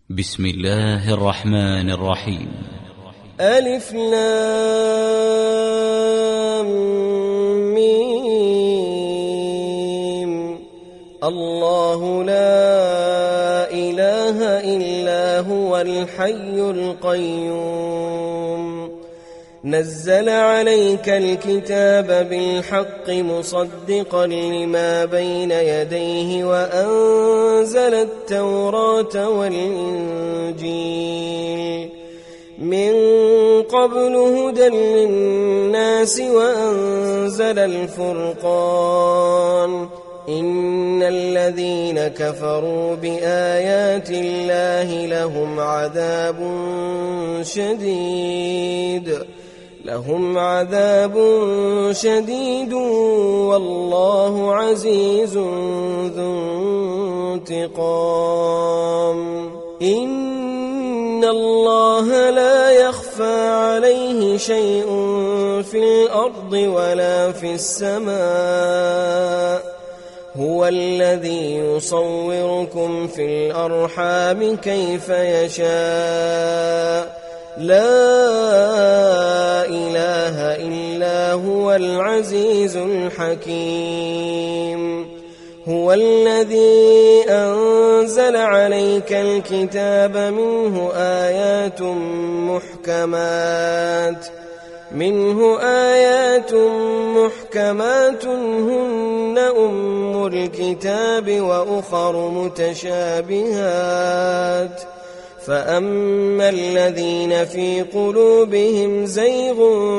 بسم الله الرحمن الرحيم. ألف لام ميم. الله لا إله إلا هو الحي القيوم. نزل عليك الكتاب بالحق مصدقا لما بين يديه وأنزل التوراة والإنجيل من قبل هدى للناس وأنزل الفرقان. إن الذين كفروا بآيات الله لهم عذاب شديد والله عزيز ذو انتقام. إن الله لا يخفى عليه شيء في الأرض ولا في السماء. هو الذي يصوركم في الأرحام كيف يشاء. لا إله إلا هو العزيز الحكيم. هو الذي أنزل عليك الكتاب منه آيات محكمات هن أم الكتاب وأخر متشابهات. فأما الذين في قلوبهم زيغ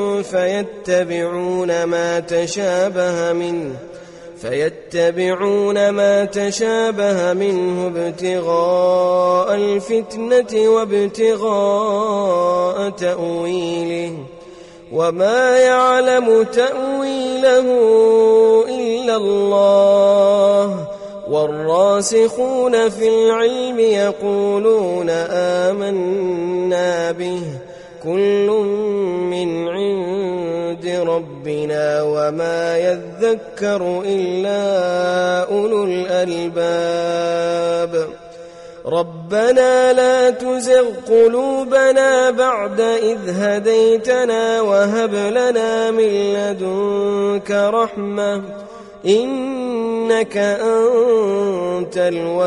فيتبعون ما تشابه منه ابتغاء الفتنة وابتغاء تأويله وما يعلم تأويله إلا الله. والراسخون في العلم يقولون آمنا به كل من عند ربنا وما يذكر إلا أولو الألباب. ربنا لا تزغ قلوبنا بعد إذ هديتنا وهب لنا من لدنك رحمة إنك أنت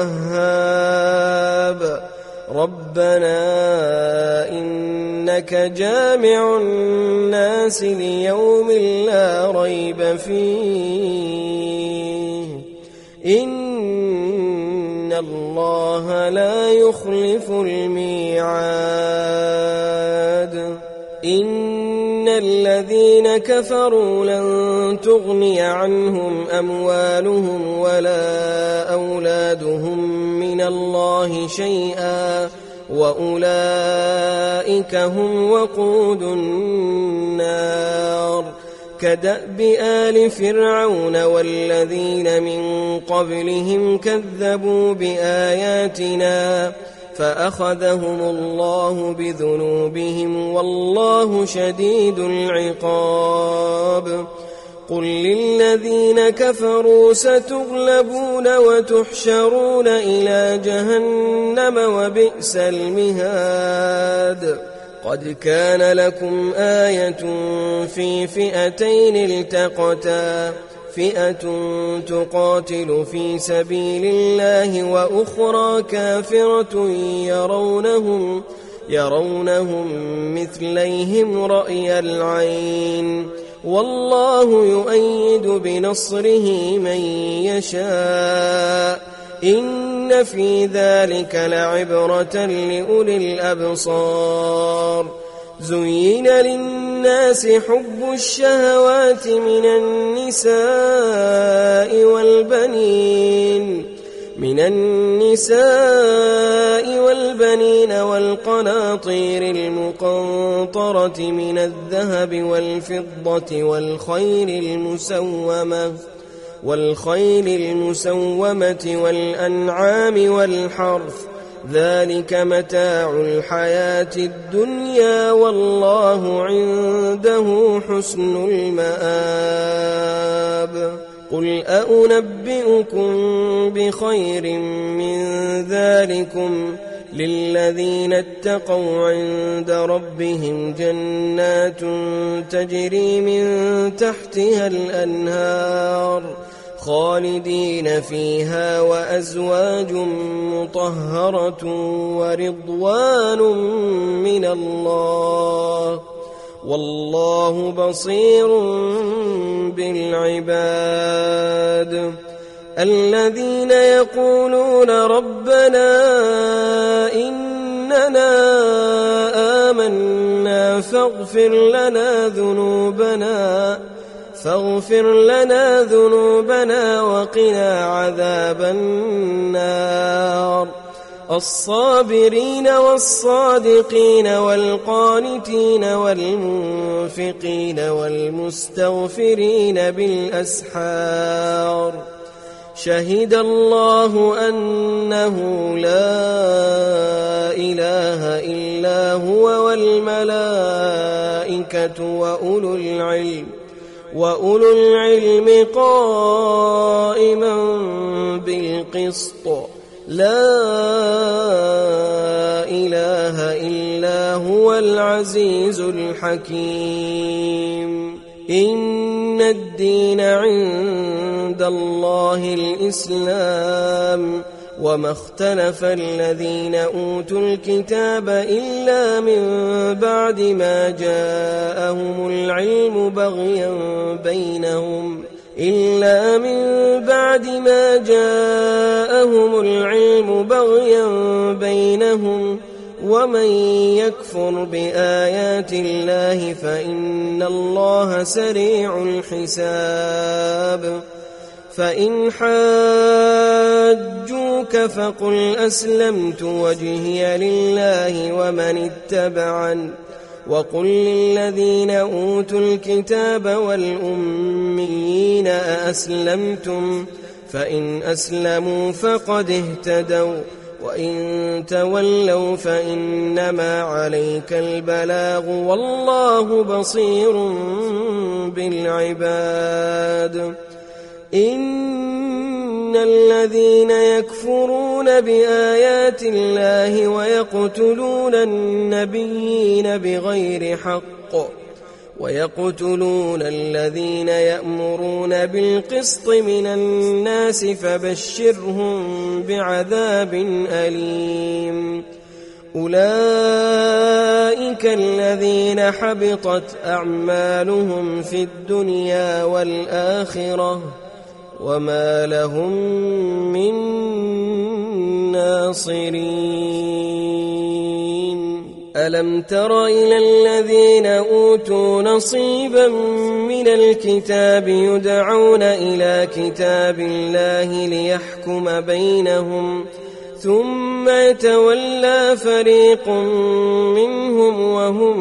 الوهاب. ربنا إنك جامع الناس ليوم لا ريب فيه إن الله لا يخلف الميعاد. إن الذين كفروا لن تغني عنهم أموالهم ولا أولادهم من الله شيئا وأولئك هم وقود النار. كدأب آل فرعون والذين من قبلهم كذبوا بآياتنا فأخذهم الله بذنوبهم والله شديد العقاب. قل للذين كفروا ستغلبون وتحشرون إلى جهنم وبئس المهاد. قد كان لكم آية في فئتين التقتا فئة تقاتل في سبيل الله وأخرى كافرة يرونهم مثليهم رأي العين والله يؤيد بنصره من يشاء. إن في ذلك لعبرة لأولي الأبصار. زين للناس حب الشهوات من النساء والبنين والقناطير المقنطرة من الذهب والفضة والخيل المسومة والأنعام والحرث ذلك متاع الحياة الدنيا والله عنده حسن المآب. قل أنبئكم بخير من ذلكم للذين اتقوا عند ربهم جنات تجري من تحتها الأنهار خالدين فيها وأزواج مطهرة ورضوان من الله والله بصير بالعباد الذين يقولون ربنا إننا آمنا فاغفر لنا ذنوبنا وقنا عذاب النار الصابرين والصادقين والقانتين والمنفقين والمستغفرين بالأسحار شهد الله أنه لا إله إلا هو والملائكة وأولو العلم قائما بالقسط لا إله إلا هو العزيز الحكيم إن الدين عند الله الإسلام وما اختلف الذين أوتوا الكتاب إلا من بعد ما جاءهم العلم بغيا بينهم ومن يكفر بآيات الله فإن الله سريع الحساب فإن حاجوك فقل أسلمت وجهي لله ومن اتبعني وقل للذين أوتوا الكتاب والأميين أأسلمتم فإن أسلموا فقد اهتدوا وإن تولوا فإنما عليك البلاغ والله بصير بالعباد إن الذين يكفرون بآيات الله ويقتلون النبيين بغير حق ويقتلون الذين يأمرون بالقسط من الناس فبشرهم بعذاب أليم أولئك الذين حبطت أعمالهم في الدنيا والآخرة وما لهم من ناصرين ألم تر إلى الذين أوتوا نصيبا من الكتاب يدعون إلى كتاب الله ليحكم بينهم ثم يتولى فريق منهم وهم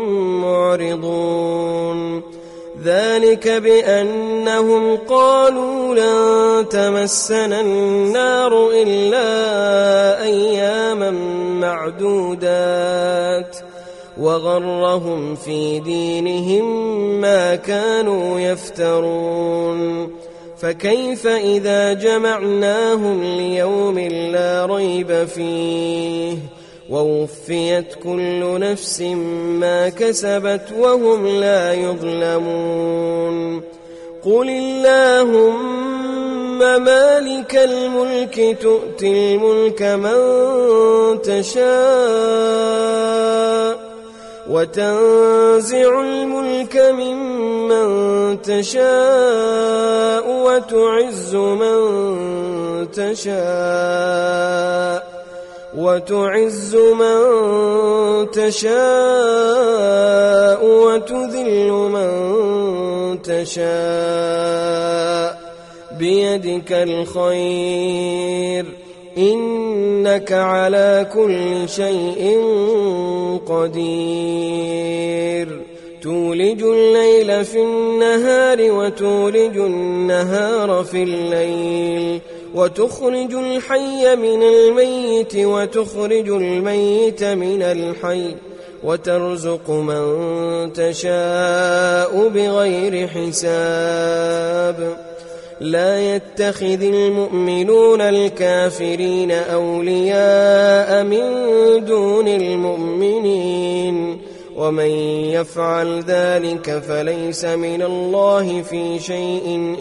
معرضون ذلك بأنهم قالوا لن تمسنا النار إلا أياما معدودات وغرهم في دينهم ما كانوا يفترون فكيف إذا جمعناهم ليوم لا ريب فيه ووفيت كل نفس ما كسبت وهم لا يظلمون قل اللهم مالك الملك تؤتي الملك من تشاء وتنزع الملك ممن تشاء وتعز من تشاء وتذل من تشاء بيدك الخير إنك على كل شيء قدير تولج الليل في النهار وتولج النهار في الليل وتخرج الحي من الميت وتخرج الميت من الحي وترزق من تشاء بغير حساب لا يتخذ المؤمنون الكافرين أولياء من دون المؤمنين ومن يفعل ذلك فليس من الله في شيء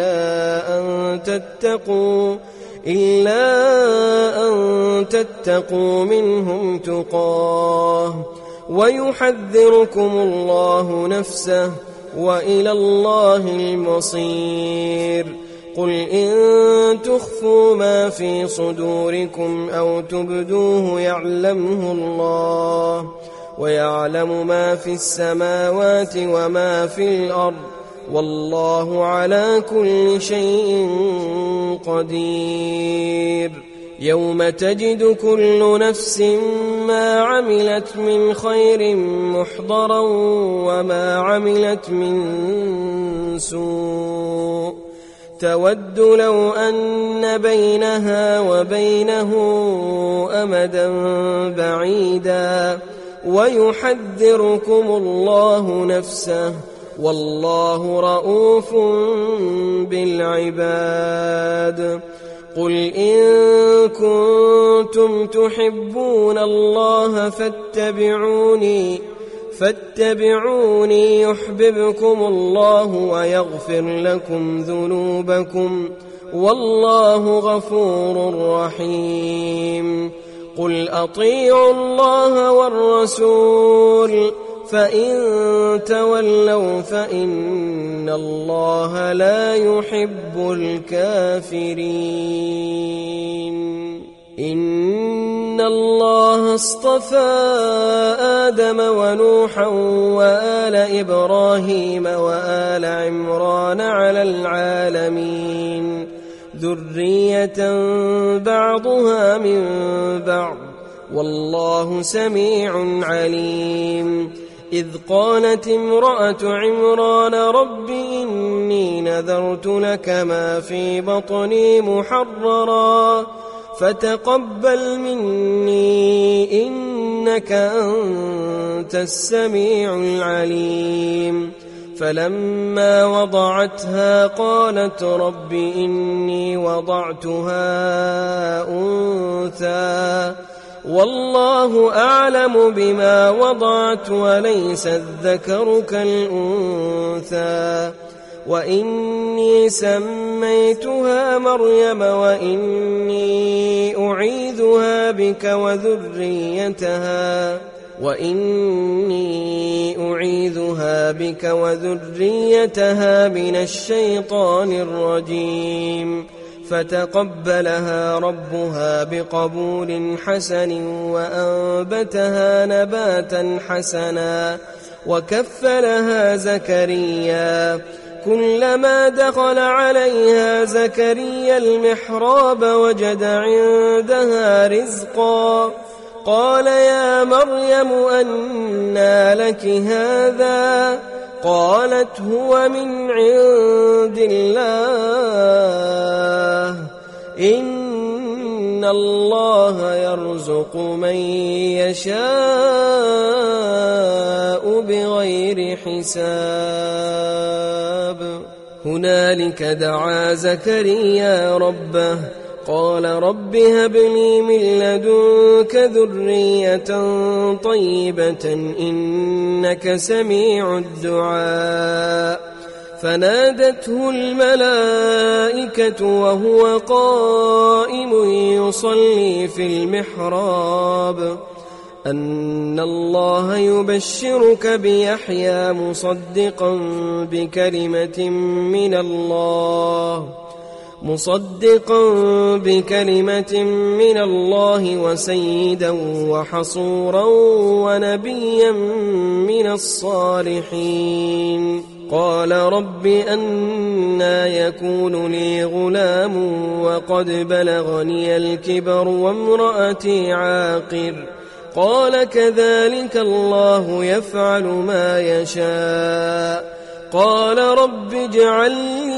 إلا أن تتقوا منهم تقاه ويحذركم الله نفسه وإلى الله المصير. قل إن تخفوا ما في صدوركم أو تبدوه يعلمه الله ويعلم ما في السماوات وما في الأرض والله على كل شيء قدير. يوم تجد كل نفس ما عملت من خير محضرا وما عملت من سوء تود لو أن بينها وبينه أمدا بعيدا ويحذركم الله نفسه والله رؤوف بالعباد. قل إن كنتم تحبون الله فاتبعوني يحببكم الله ويغفر لكم ذنوبكم والله غفور رحيم. قل أطيعوا الله والرسول فإن تولوا فإن الله لا يحب الكافرين. إن الله اصطفى آدم ونوحا وآل إبراهيم وآل عمران على العالمين ذرية بعضها من بعض والله سميع عليم. إذ قالت امرأة عمران رب إني نذرت لك ما في بطني محررا فتقبل مني إنك أنت السميع العليم. فلما وضعتها قالت رب إني وضعتها أنثى والله أعلم بما وضعت وليس الذكر كالأنثى وإني سميتها مريم وإني أعيذها بك وذريتها من الشيطان الرجيم. فتقبلها ربها بقبول حسن وأنبتها نباتا حسنا وكفلها زكريا. كلما دخل عليها زكريا المحراب وجد عندها رزقا قال يا مريم أنى لك هذا قالت هو من عند الله إن الله يرزق من يشاء بغير حساب. هنالك دعا زكريا ربه قال رب هب لي من لدنك ذرية طيبة إنك سميع الدعاء. فنادته الملائكة وهو قائم يصلي في المحراب أن الله يبشرك بيحيى مصدقا بكلمة من الله وسيدا وحصورا ونبيا من الصالحين. قال رب أنى يكون لي غلام وقد بلغني الكبر وامرأتي عاقر قال كذلك الله يفعل ما يشاء. قال رب اجعل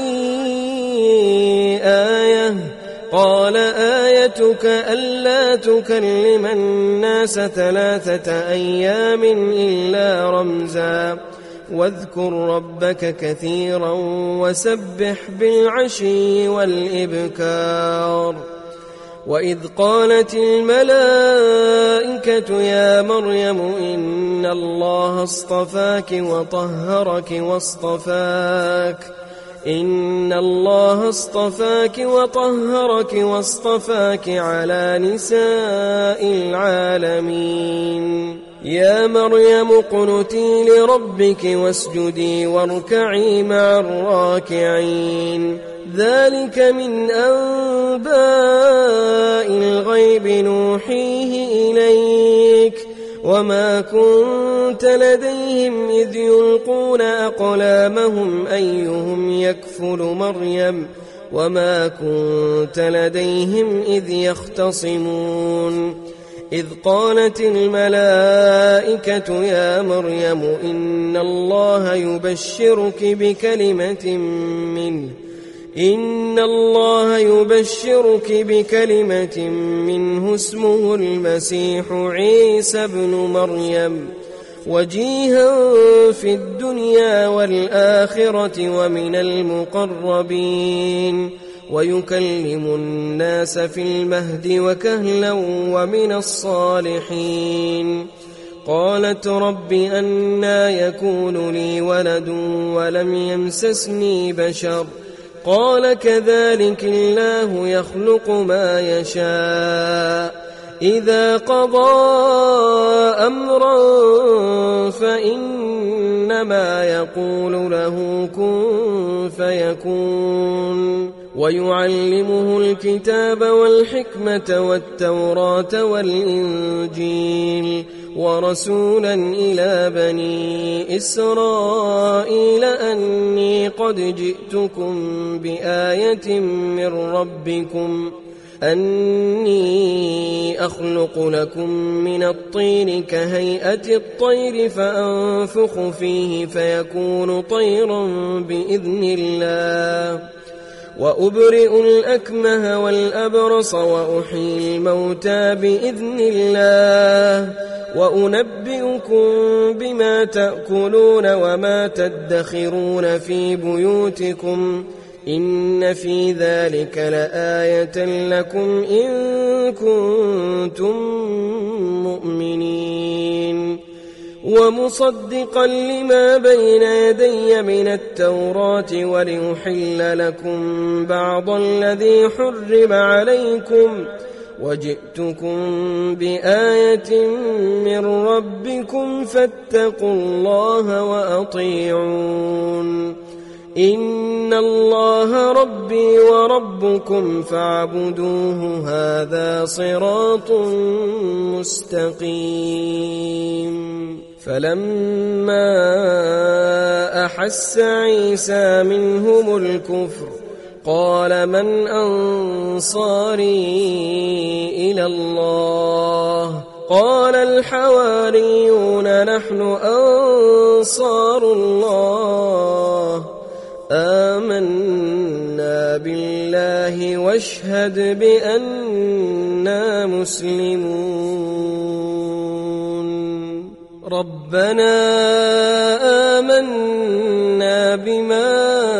لي آية قال آيتك ألا تكلم الناس 3 أيام إلا رمزا واذكر ربك كثيرا وسبح بالعشي والإبكار. وإذ قالت الملائكة يا مريم إن الله اصطفاك وطهرك واصطفاك على نساء العالمين. يا مريم اقنتي لربك واسجدي واركعي مع الراكعين. ذلك من أنباء الغيب نوحيه إليك وما كنت لديهم إذ يلقون أقلامهم أيهم يكفل مريم وما كنت لديهم إذ يختصمون. إذ قالت الملائكة يا مريم إن الله يبشرك بكلمة منه اسمه المسيح عيسى ابن مريم وجيها في الدنيا والآخرة ومن المقربين ويكلم الناس في المهد وكهلا ومن الصالحين. قالت رب أنى يكون لي ولد ولم يمسسني بشر قال كذلك الله يخلق ما يشاء إذا قضى أمرا فإنما يقول له كن فيكون. ويعلمه الكتاب والحكمة والتوراة والإنجيل ورسولا إلى بني إسرائيل أني قد جئتكم بآية من ربكم أني أخلق لكم من الطين كهيئة الطير فأنفخ فيه فيكون طيرا بإذن الله وأبرئ الأكمه والأبرص وأحيي الموتى بإذن الله وأنبئكم بما تأكلون وما تدخرون في بيوتكم إن في ذلك لآية لكم إن كنتم مؤمنين. ومصدقا لما بين يدي من التوراة ولأحل لكم بعض الذي حرم عليكم وجئتكم بآية من ربكم فاتقوا الله وأطيعون. إن الله ربي وربكم فاعبدوه هذا صراط مستقيم. فلما أحس عيسى منهم الكفر قال من أنصاري إلى الله قال الحواريون نحن أنصار الله آمنا بالله واشهد بأننا مسلمون. ربنا آمنا بما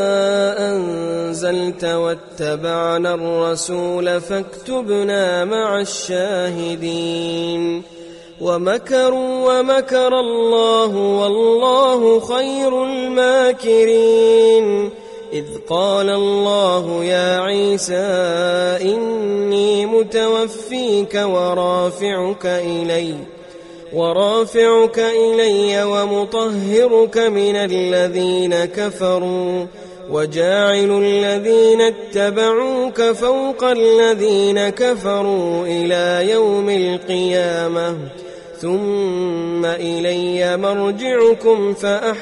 أنزلت واتبعنا الرسول فاكتبنا مع الشاهدين. ومكروا ومكر الله والله خير الماكرين. إذ قال الله يا عيسى إني متوفيك ورافعك إلي ومطهرك من الذين كفروا وجاعل الذين اتبعوك فوق الذين كفروا إلى يوم القيامة ثم إلي مرجعكم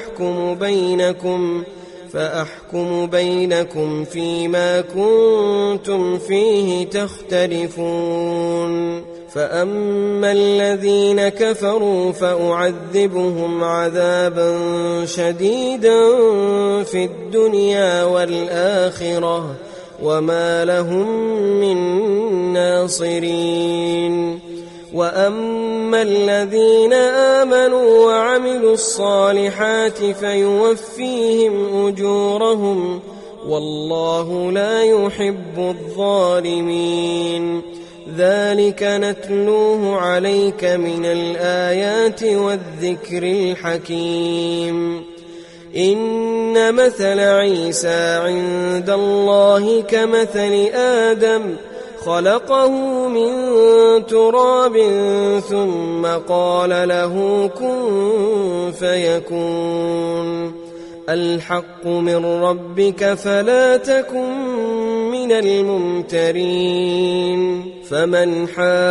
فأحكم بينكم فيما كنتم فيه تختلفون. فأما الذين كفروا فأعذبهم عذابا شديدا في الدنيا والآخرة وما لهم من ناصرين. وأما الذين آمنوا وعملوا الصالحات فيوفيهم أجورهم والله لا يحب الظالمين. ذلك نتلوه عليك من الآيات والذكر الحكيم. إن مثل عيسى عند الله كمثل آدم خلقه من تراب ثم قال له كن فيكون. الحق من ربك فلا تكن من الممترين. فمن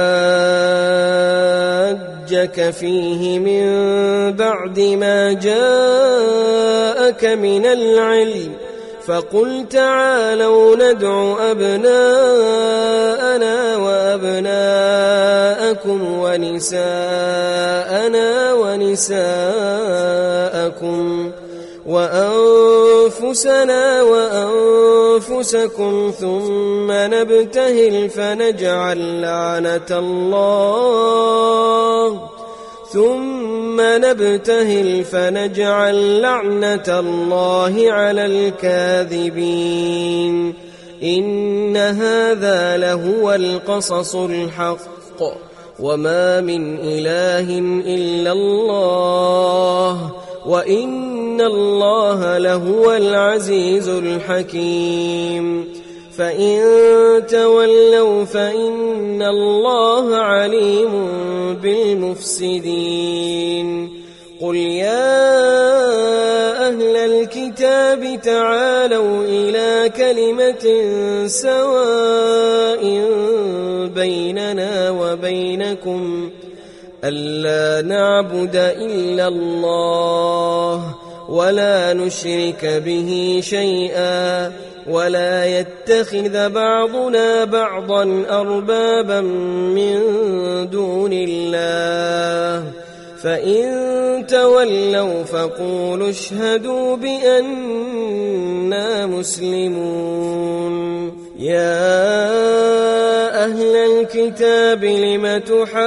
حاجك فيه من بعد ما جاءك من العلم فقل تعالوا ندع أبناءنا وأبناءكم ونساءنا ونساءكم وأنفسنا وأنفسكم ثم نبتهل فنجعل لعنة الله على الكاذبين. إن هذا لهو القصص الحق وما من إله إلا الله وإن الله لهو العزيز الحكيم. فإن تولوا فإن الله عليم بالمفسدين. قل يا أهل الكتاب تعالوا إلى كلمة سواء بيننا وبينكم ألا نعبد إلا الله ولا نشرك به شيئا ولا يتخذ بعضنا بعضا أربابا من دون الله. فإن تولوا فقولوا اشهدوا بأننا مسلمون. يا أهل الكتاب لم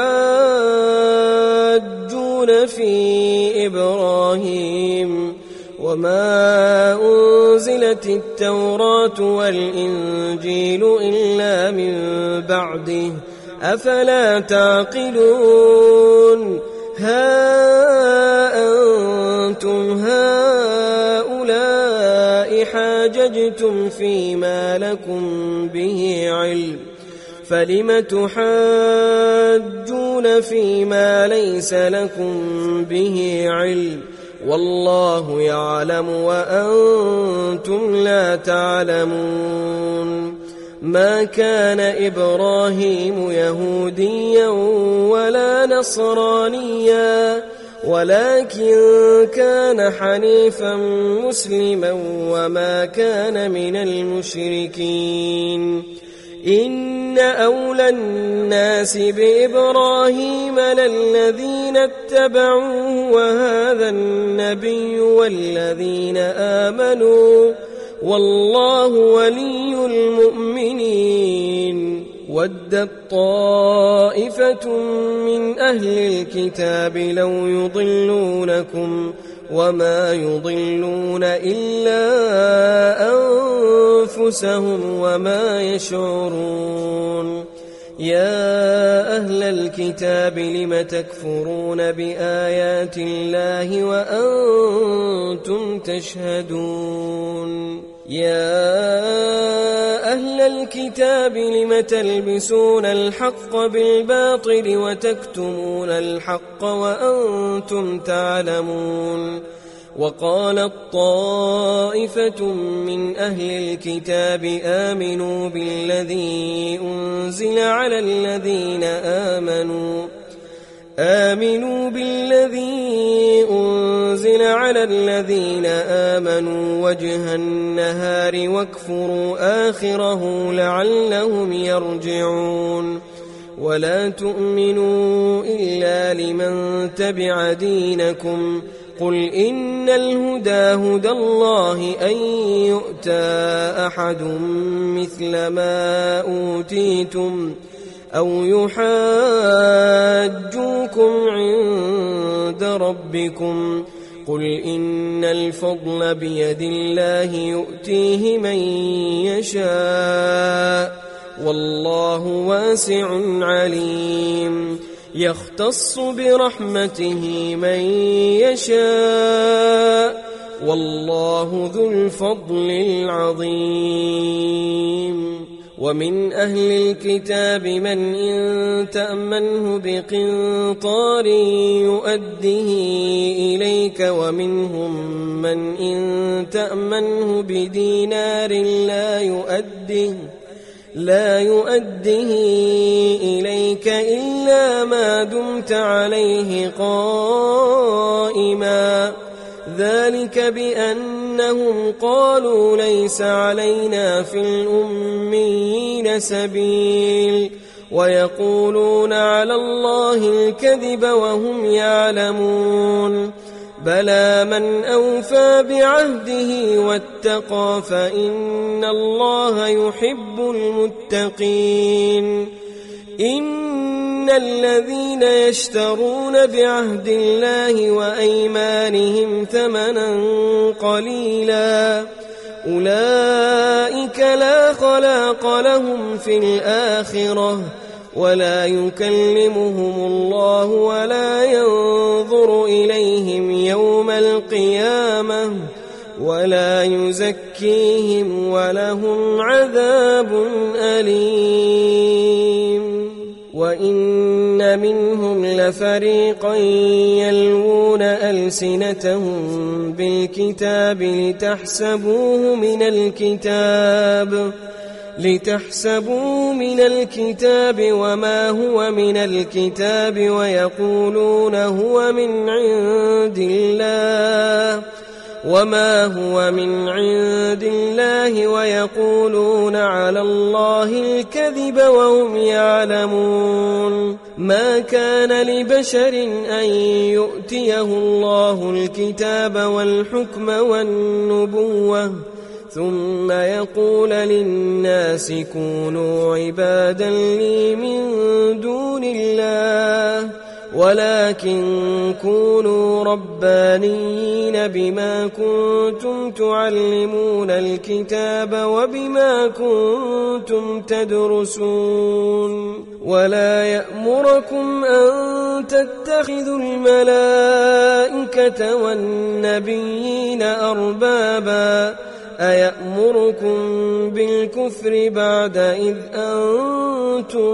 تحاجون في إبراهيم وما أنزلت التوراة والإنجيل إلا من بعده أفلا تعقلون. ها أنتم هؤلاء حاججتم فيما لكم به علم فلم تحاجون فيما ليس لكم به علم والله يعلم وأنتم لا تعلمون. ما كان إبراهيم يهوديا ولا نصرانيا ولكن كان حنيفا مسلما وما كان من المشركين. إن أولى الناس بإبراهيم للذين اتبعوه وهذا النبي والذين آمنوا والله ولي المؤمنين. ودت طائفة من أهل الكتاب لو يضلونكم وما يضلون إلا أنفسهم وما يشعرون. يا أهل الكتاب لم تكفرون بآيات الله وأنتم تشهدون. يا أهل الكتاب لم تلبسون الحق بالباطل وتكتمون الحق وأنتم تعلمون. وقالت طائفة من أهل الكتاب آمنوا بالذي أنزل على الذين آمنوا وجه النهار واكفروا آخره لعلهم يرجعون. ولا تؤمنوا إلا لمن تبع دينكم قل إن الهدى هدى الله أن يؤتى أحد مثل ما أوتيتم أو يحاجوكم عند ربكم قل إن الفضل بيد الله يؤتيه من يشاء والله واسع عليم يختص برحمته من يشاء والله ذو الفضل العظيم ومن أهل الكتاب من إن تأمنه بقنطار يؤده إليك ومنهم من إن تأمنه بدينار لا يؤده إليك إلا ما دمت عليه قائما ذلك بأنهم قالوا ليس علينا في الأميين سبيل ويقولون على الله الكذب وهم يعلمون بلى من أوفى بعهده واتقى فإن الله يحب المتقين إن الذين يشترون بعهد الله وأيمانهم ثمنا قليلا أولئك لا خلاق لهم في الآخرة ولا يكلمهم الله ولا ينظر إليهم يوم القيامة ولا يزكيهم ولهم عذاب أليم وإن منهم لفريقا يلوون ألسنتهم بالكتاب لتحسبوه من الكتاب وما هو من الكتاب ويقولون هو من عند الله ويقولون على الله الكذب وهم يعلمون ما كان لبشر أن يؤتيه الله الكتاب والحكم والنبوة ثم يقول للناس كونوا عبادا لي من دون الله ولكن كونوا ربانيين بما كنتم تعلمون الكتاب وبما كنتم تدرسون ولا يأمركم أن تتخذوا الملائكة والنبيين أربابا أيأمركم بالكفر بعد إذ أنتم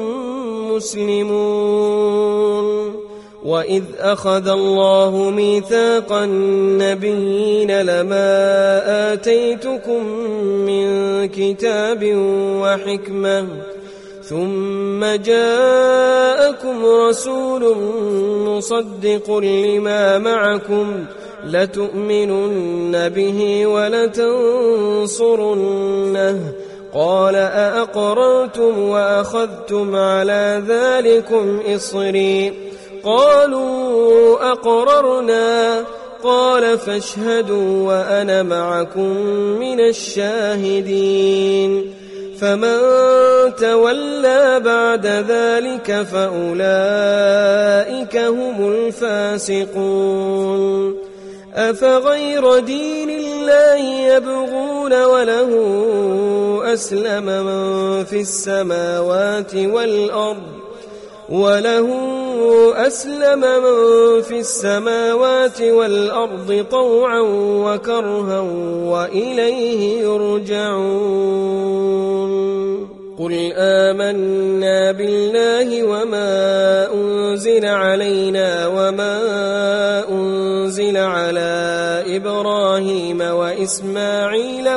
مسلمون وإذ أخذ الله ميثاق النبيين لما آتيتكم من كتاب وحكمة ثم جاءكم رسول مصدق لما معكم لتؤمنن به ولتنصرنه قال أأقررتم وأخذتم على ذلكم إصري قالوا أقررنا قال فاشهدوا وأنا معكم من الشاهدين فمن تولى بعد ذلك فأولئك هم الفاسقون أفغير دين الله يبغون وله أسلم من في السماوات والأرض طوعا وكرها وإليه يرجعون قل آمنا بالله وما أنزل علينا وما أنزل على إبراهيم وإسماعيل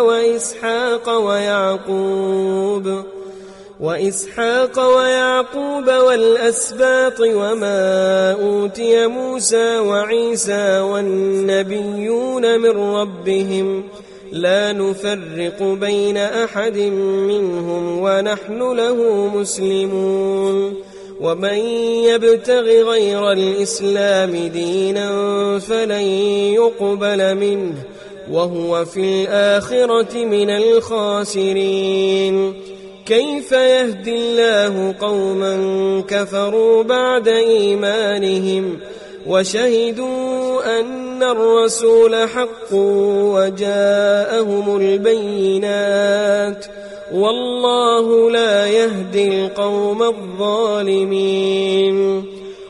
وإسحاق ويعقوب والأسباط وما أوتي موسى وعيسى والنبيون من ربهم لا نفرق بين أحد منهم ونحن له مسلمون ومن يبتغ غير الإسلام دينا فلن يقبل منه وهو في الآخرة من الخاسرين كيف يهدي الله قوما كفروا بعد إيمانهم وشهدوا أن الرسول حق وجاءهم البينات والله لا يهدي القوم الظالمين.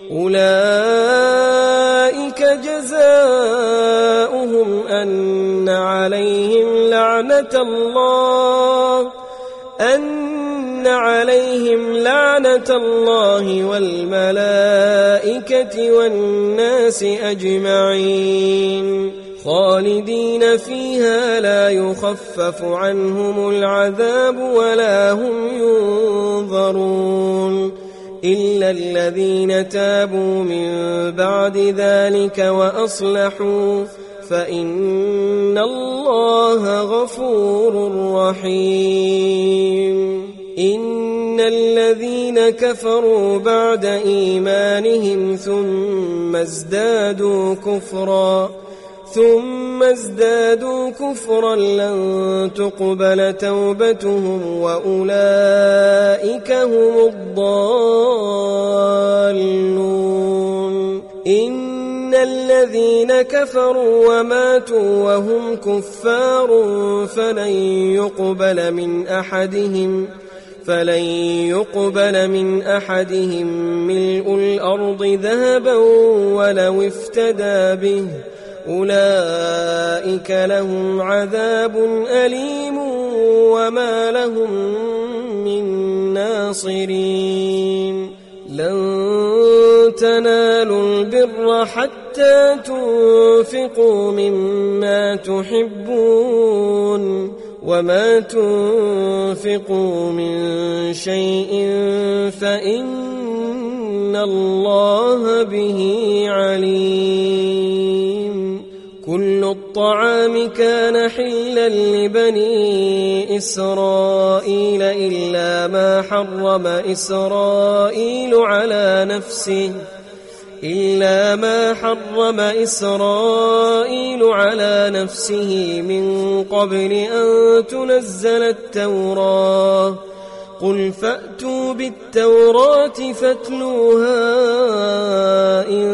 أولئك جزاؤهم أن عليهم لعنة الله والملائكة والناس أجمعين خالدين فيها لا يخفف عنهم العذاب ولا هم ينظرون إلا الذين تابوا من بعد ذلك وأصلحوا فإن الله غفور رحيم. إن الذين كفروا بعد إيمانهم ثم ازدادوا كفرا لن تقبل توبتهم وأولئك هم الضالون. إن الذين كفروا وماتوا وهم كفار فلن يقبل من أحدهم ملء الأرض ذهبا ولو افتدى به أولئك لهم عذاب أليم وما لهم من ناصرين. لن تنالوا البر حتى تنفقوا مما تحبون وما تنفقوا من شيء فإن الله به عليم. كل الطعام كان حلا لبني إسرائيل إلا ما حرم إسرائيل على نفسه من قبل أن تنزل التوراة. قل فأتوا بالتوراة فاتلوها إن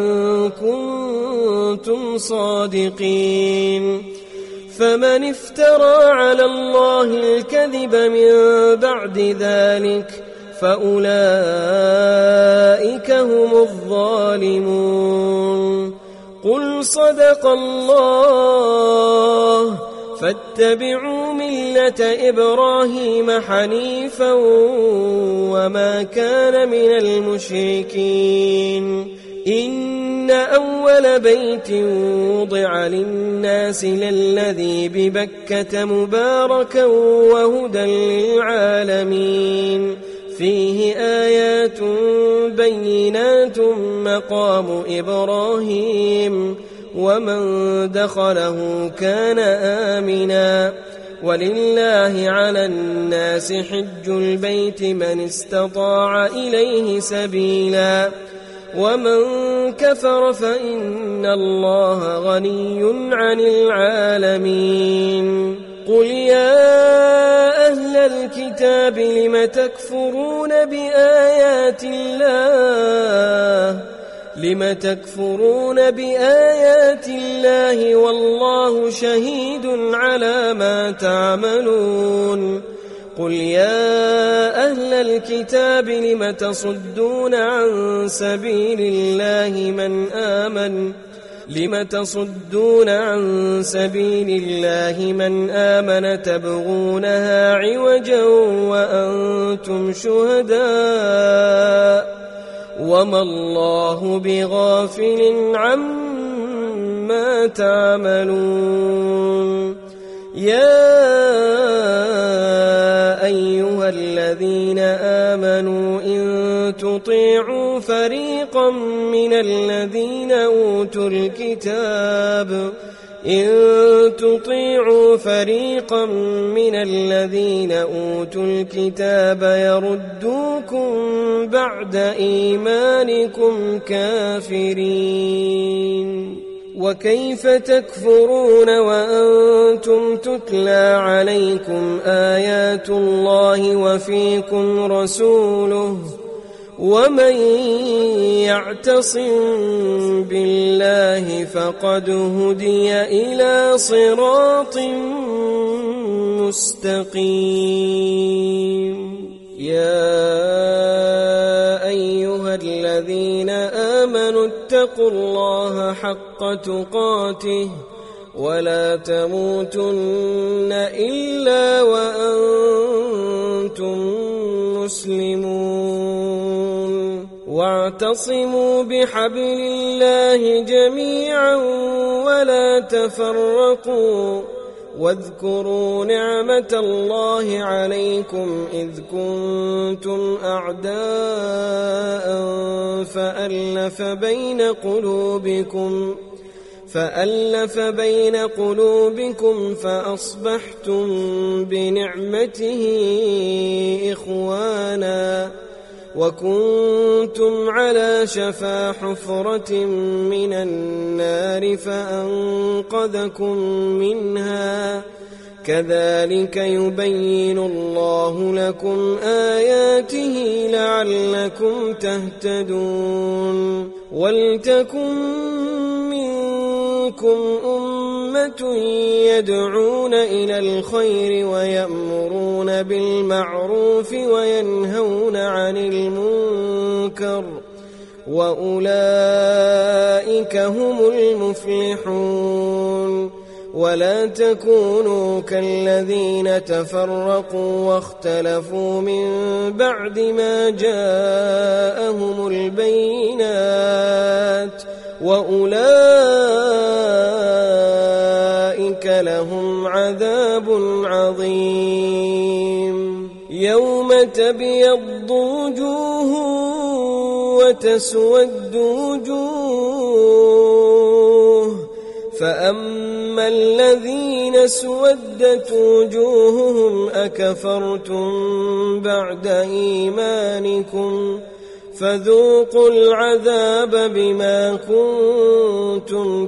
كنتم صادقين. فمن افترى على الله الكذب من بعد ذلك فأولئك هم الظالمون. قل صدق الله فاتبعوا ملة إبراهيم حنيفا وما كان من المشركين. إن أول بيت وضع للناس للذي ببكة مباركا وهدى للعالمين فيه آيات بينات مقام إبراهيم ومن دخله كان آمنا ولله على الناس حج البيت من استطاع إليه سبيلا ومن كفر فإن الله غني عن العالمين. قل يا أهل الكتاب لم تكفرون بآيات الله والله شهيد على ما تعملون. قل يا أهل الكتاب لم تصدون عن سبيل الله من آمن تبغونها عوجا وأنتم شهداء وما الله بغافل عما تعملون. يا أيها الذين آمنوا إن تطيعوا فريقا من الذين أوتوا الكتاب يردوكم بعد إيمانكم كافرين. وكيف تكفرون وأنتم تتلى عليكم آيات الله وفيكم رسوله ومن يعتصم بالله فقد هدي إلى صراط مستقيم يا أيها الذين آمنوا اتقوا الله حق تقاته ولا تموتن إلا وأنتم مسلمون واعتصموا بحبل الله جميعا ولا تفرقوا واذكروا نعمة الله عليكم إذ كنتم أعداء فألف بين قلوبكم فأصبحتم بنعمته إخوانا وكنتم على شفا حفرة من النار فأنقذكم منها كذلك يبين الله لكم آياته لعلكم تهتدون ولتكن منكم أمة يدعون إلى الخير ويأمرون بالمعروف وينهون عن المنكر وأولئك هم المفلحون ولا تكونوا كالذين تفرقوا واختلفوا من بعد ما جاءهم البينات وأولئك لهم عذاب عظيم يوم تبيض وجوه وتسود وجوه فأما الذين اسودت وجوههم أكفرتم بعد إيمانكم فذوقوا العذاب بما كنتم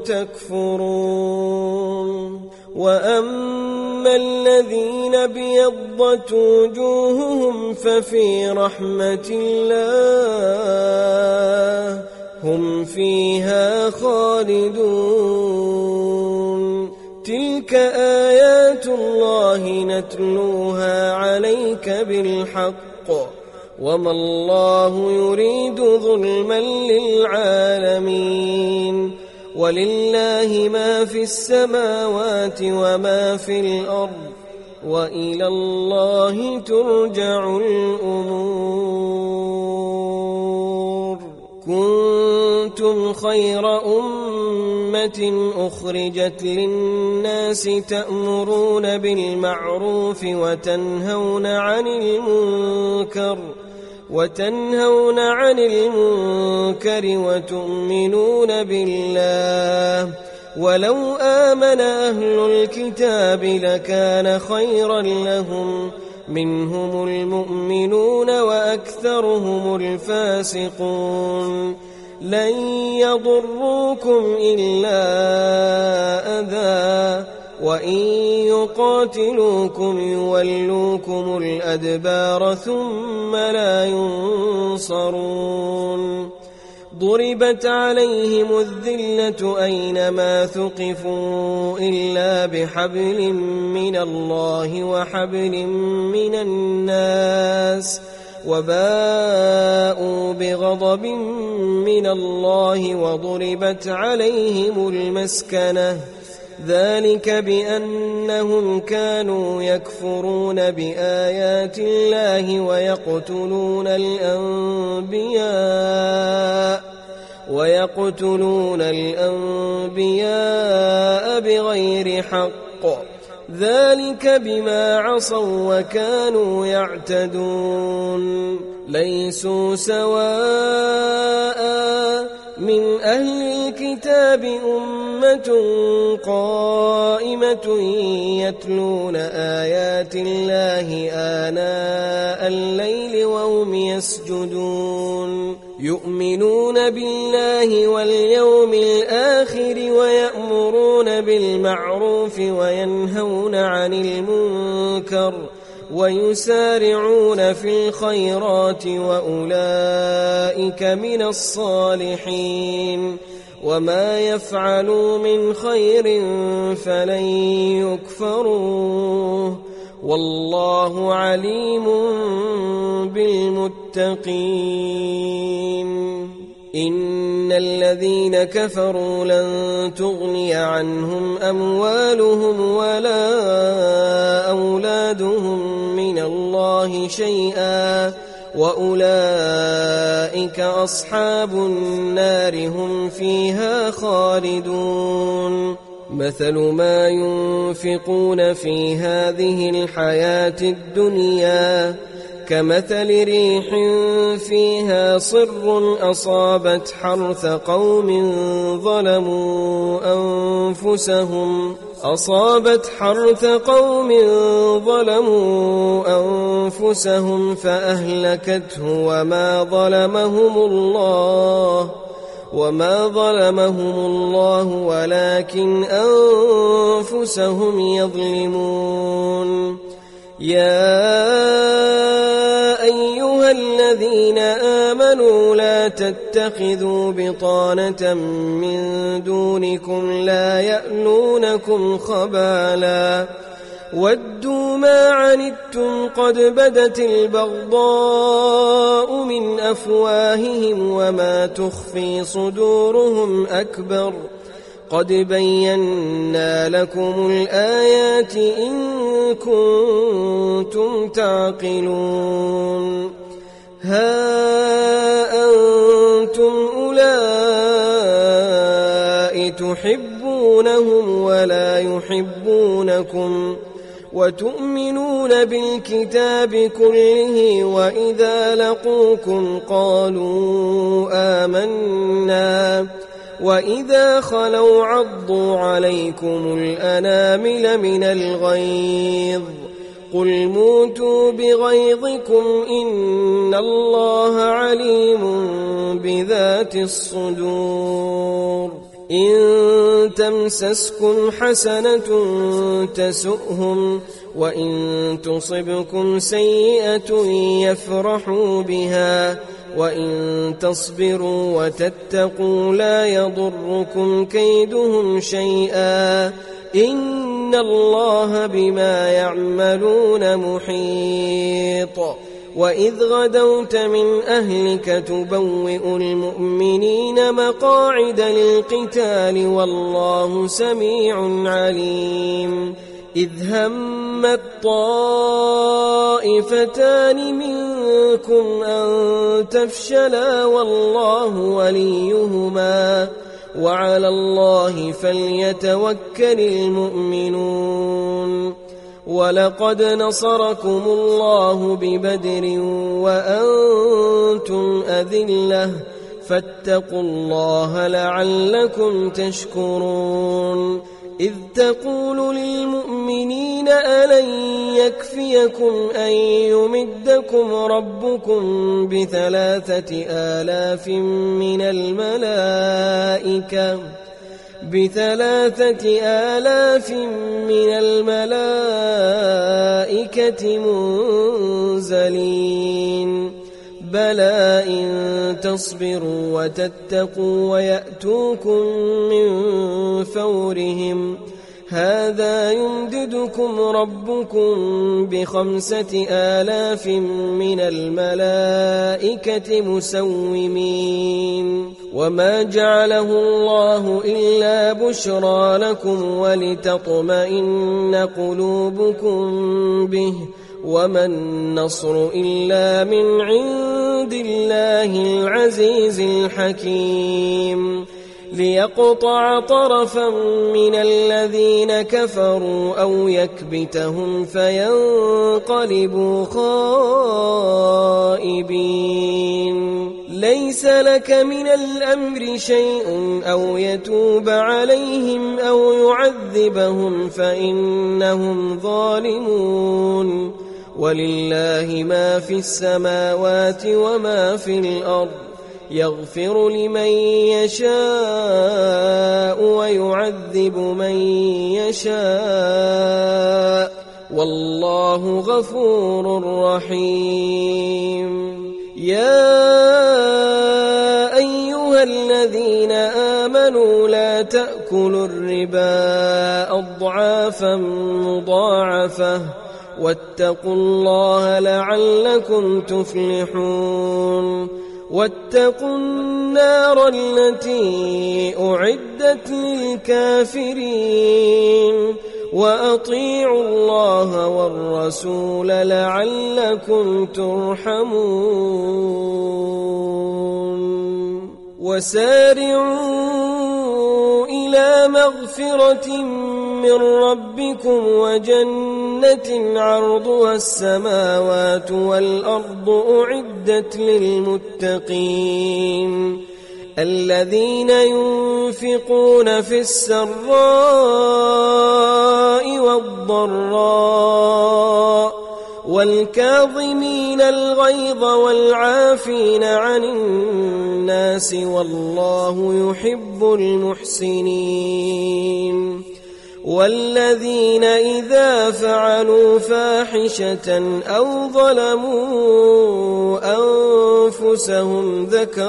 تكفرون وأما الذين ابيضت وجوههم ففي رحمة الله هم فيها خالدون تلك آيات الله نتلوها عليك بالحق وما الله يريد ظلما للعالمين ولله ما في السماوات وما في الأرض وإلى الله ترجع الأمور كنتم خير أمة أخرجت للناس تأمرون بالمعروف وتنهون عن المنكر وتؤمنون بالله ولو آمن أهل الكتاب لكان خيرا لهم منهم المؤمنون وأكثرهم الفاسقون لن يضروكم إلا أذى وإن يقاتلوكم يولوكم الأدبار ثم لا ينصرون ضربت عليهم الذلة أينما ثقفوا إلا بحبل من الله وحبل من الناس وباءوا بغضب من الله وضربت عليهم المسكنة ذلك بأنهم كانوا يكفرون بآيات الله ويقتلون الأنبياء بغير حق ذلك بما عصوا وكانوا يعتدون ليسوا سواء من أهل الكتاب أمة قائمة يتلون آيات الله آناء الليل وهم يسجدون يؤمنون بالله واليوم الآخر ويأمرون بالمعروف وينهون عن المنكر ويسارعون في الخيرات وأولئك من الصالحين وما يفعلوا من خير فلن يكفروه والله عليم بالمتقين. إن الذين كفروا لن تغني عنهم أموالهم ولا أولادهم من الله شيئا وأولئك أصحاب النار هم فيها خالدون. مثل ما ينفقون في هذه الحياة الدنيا كمثل ريح فيها صر أصابت حرث قوم ظلموا أنفسهم فأهلكته وما ظلمهم الله ولكن أنفسهم يظلمون. يا أيها الذين آمنوا لا تتخذوا بطانة من دونكم لا يألونكم خبالا ودوا ما عنتم قد بدت البغضاء من أفواههم وما تخفي صدورهم أكبر قد بينا لكم الآيات إن كنتم تعقلون. ها أنتم أولئك تحبونهم ولا يحبونكم وتؤمنون بالكتاب كله وإذا لقوكم قالوا آمنا وإذا خلوا عضوا عليكم الأنامل من الغيظ قل موتوا بغيظكم إن الله عليم بذات الصدور. إن تمسسكم حسنة تسؤهم وإن تصبكم سيئة يفرحوا بها وإن تصبروا وتتقوا لا يضركم كيدهم شيئا إن الله بما يعملون محيط. وإذ غدوت من أهلك تبوئ المؤمنين مقاعد للقتال والله سميع عليم. إذ همت طائفتان منكم أن تفشلا والله وليهما وعلى الله فليتوكل المؤمنون. ولقد نصركم الله ببدر وأنتم أذلة فاتقوا الله لعلكم تشكرون. إذ تقول للمؤمنين ألن يكفيكم أن يمدكم ربكم ب3,000 من الملائكة منزلين بلى إن تصبروا وتتقوا ويأتوكم من فورهم هذا يمددكم ربكم ب5,000 من الملائكة مسومين. وما جعله الله إلا بشرى لكم ولتطمئن قلوبكم به وما النصر إلا من عند الله العزيز الحكيم. ليقطع طرفا من الذين كفروا أو يكبتهم فينقلبوا خائبين. ليس لك من الأمر شيء أو يتوب عليهم أو يعذبهم فإنهم ظالمون. ولله ما في السماوات وما في الأرض يغفر لمن يشاء ويعذب من يشاء والله غفور رحيم. يا أيها الذين آمنوا لا تأكلوا الربا أضعافا مضاعفة واتقوا الله لعلكم تفلحون. واتقوا النار التي أعدت للكافرين وأطيعوا الله والرسول لعلكم ترحمون. وسارعوا إلى مغفرة من ربكم وجنة عرضها السماوات والأرض أعدت للمتقين الذين ينفقون في السراء والضراء والكاظمين الغيظ والعافين عن الناس والله يحب المحسنين. والذين إذا فعلوا فاحشة أو ظلموا أنفسهم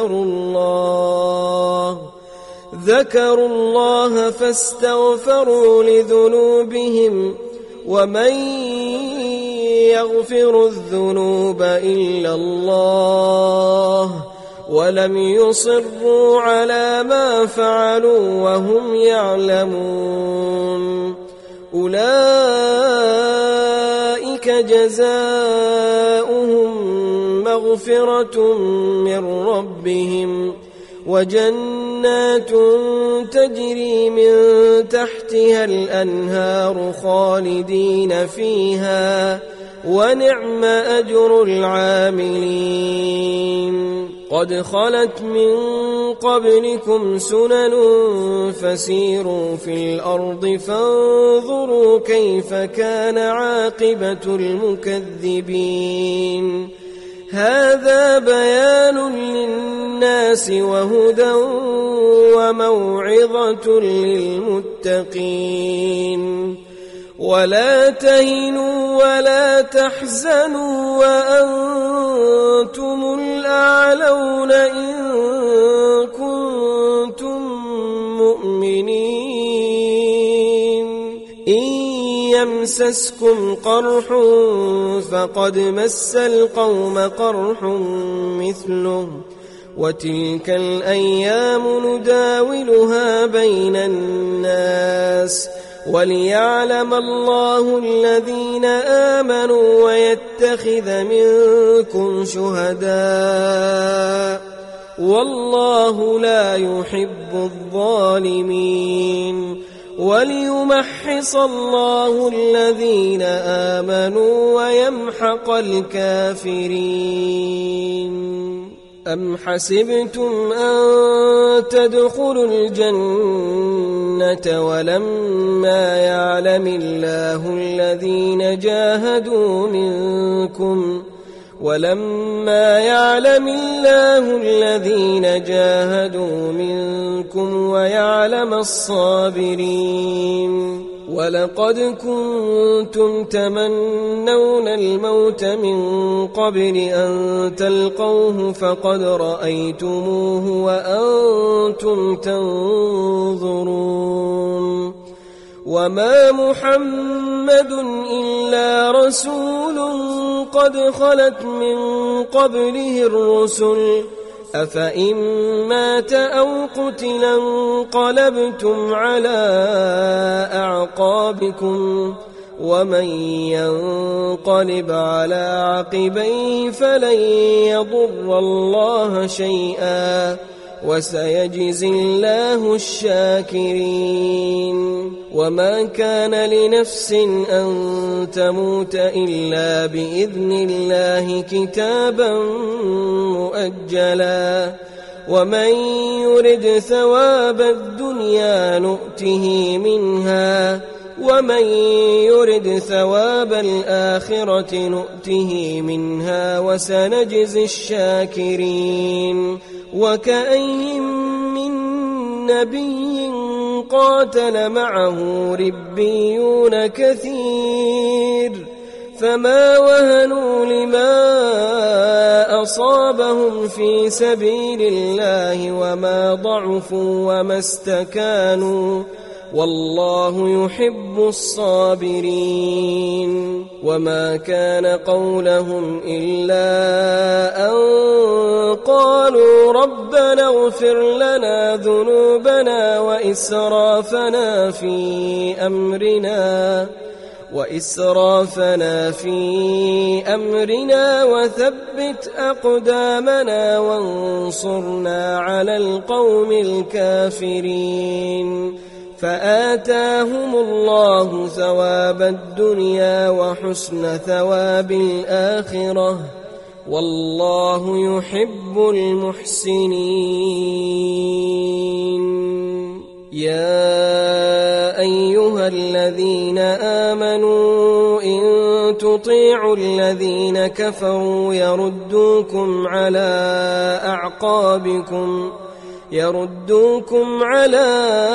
ذكروا الله فاستغفروا لذنوبهم ومن يغفر الذنوب إلا الله ولم يصروا على ما فعلوا وهم يعلمون أولئك جزاؤهم مغفرة من ربهم وجنات تجري من تحتها الأنهار خالدين فيها ونعم أجر العاملين. قد خلت من قبلكم سنن فسيروا في الأرض فانظروا كيف كان عاقبة المكذبين. هذا بيان للناس وهدى وموعظة للمتقين. ولا تهنوا ولا تحزنوا وأنتم الأعلون إن كنتم مؤمنين. إن يمسسكم قرح فقد مس القوم قرح مثله وتلك الأيام نداولها بين الناس وليعلم الله الذين آمنوا ويتخذ منكم شهداء والله لا يحب الظالمين. وليمحص الله الذين آمنوا ويمحق الكافرين. أم حسبتم أن تدخلوا الجنة ولما يعلم الله الذين جاهدوا منكم ويعلم الصابرين. ولقد كنتم تمنون الموت من قبل أن تلقوه فقد رأيتموه وأنتم تنظرون. وما محمد إلا رسول قد خلت من قبله الرسل أفإن مات أو قتلا انقلبتم على أعقابكم ومن ينقلب على عقبيه فلن يضر الله شيئا وسيجزي الله الشاكرين. وما كان لنفس أن تموت إلا بإذن الله كتابا مؤجلا ومن يرد ثواب الدنيا نؤته منها ومن يرد ثواب الآخرة نؤته منها وسنجزي الشاكرين. وكأين من نبي قاتل معه ربيون كثير فما وهنوا لما أصابهم في سبيل الله وما ضعفوا وما استكانوا والله يحب الصابرين وما كان قولهم إلا أن قالوا ربنا اغفر لنا ذنوبنا وإسرافنا في أمرنا وثبت أقدامنا وانصرنا على القوم الكافرين فآتاهم الله ثواب الدنيا وحسن ثواب الآخرة والله يحب المحسنين يا أيها الذين آمنوا إن تطيعوا الذين كفروا يردوكم على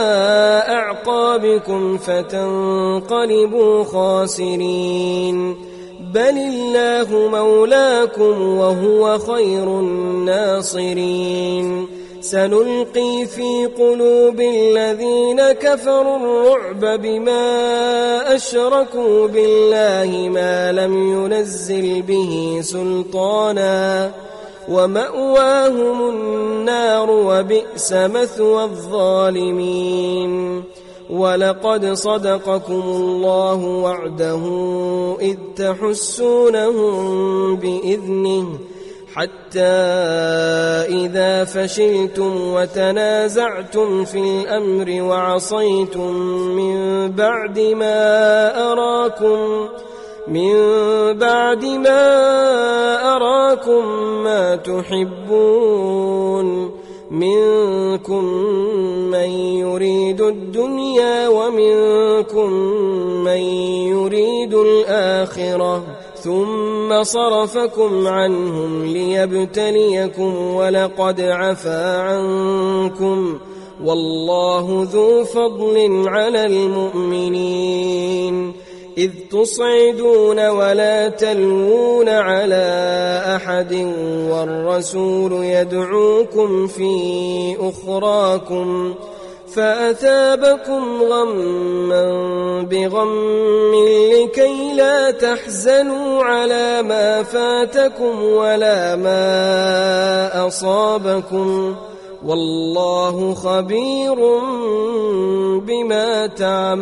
أعقابكم فتنقلبوا خاسرين بل الله مولاكم وهو خير الناصرين سنلقي في قلوب الذين كفروا الرعب بما أشركوا بالله ما لم ينزل به سلطانا ومأواهم النار وبئس مثوى الظالمين ولقد صدقكم الله وعده إذ تحسونهم بإذنه حتى إذا فشلتم وتنازعتم في الأمر وعصيتم من بعد ما أراكم ما تحبون منكم من يريد الدنيا ومنكم من يريد الآخرة ثم صرفكم عنهم ليبتليكم ولقد عفا عنكم والله ذو فضل على المؤمنين إذ تصعدون ولا تلوون على أحد والرسول يدعوكم في أخراكم فأثابكم غما بغم لكي لا تحزنوا على ما فاتكم ولا ما أصابكم والله خبير بما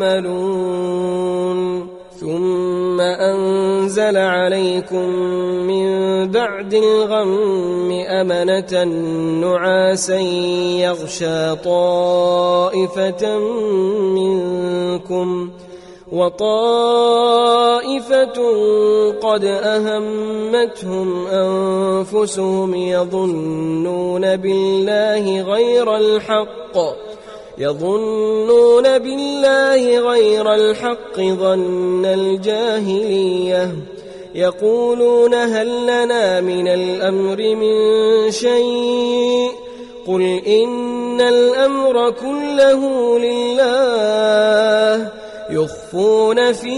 تعملون ثم أنزل عليكم من بعد الغم أمنة نعاسا يغشى طائفة منكم وطائفة قد أهمتهم أنفسهم يظنون بالله غير الحق ظن الجاهلية يقولون هل لنا من الأمر من شيء قل إن الأمر كله لله يخفون في